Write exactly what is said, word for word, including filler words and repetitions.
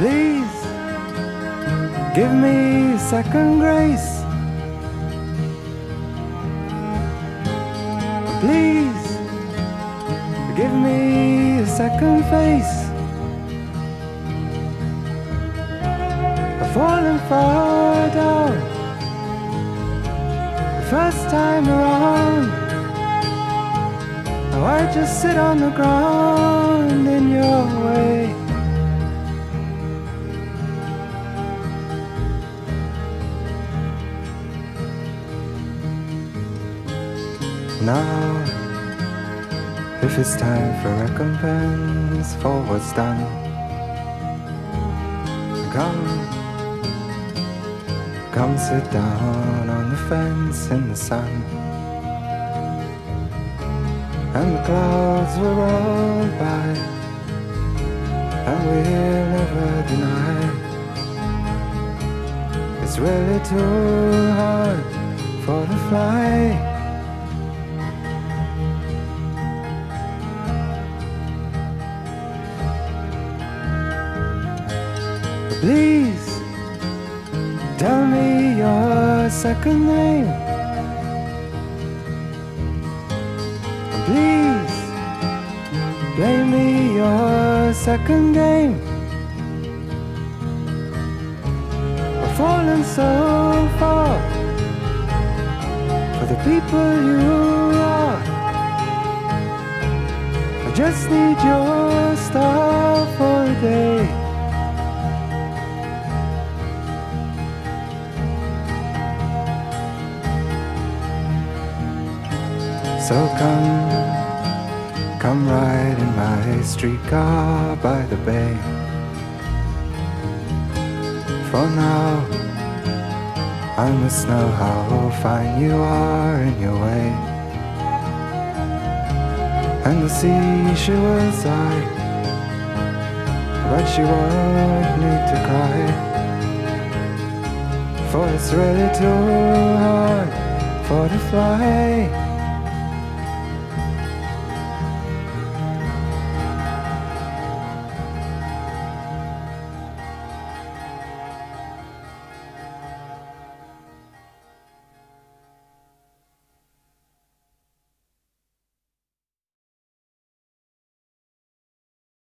Please give me second grace. Please give me a second face. I've fallen far down the first time around. Now I just sit on the ground in your way. Now, if it's time for recompense for what's done, come, come sit down on the fence in the sun. And the clouds will roll by, and we'll never deny it's really too hard for the fly. Please tell me your second name. Please play me your second game. I've fallen so far for the people you are. I just need your star for a day. So come, come ride in my streetcar by the bay. For now, I must know how fine you are in your way. And the sea, she will sigh, but she won't need to cry, for it's really too hard for the fly.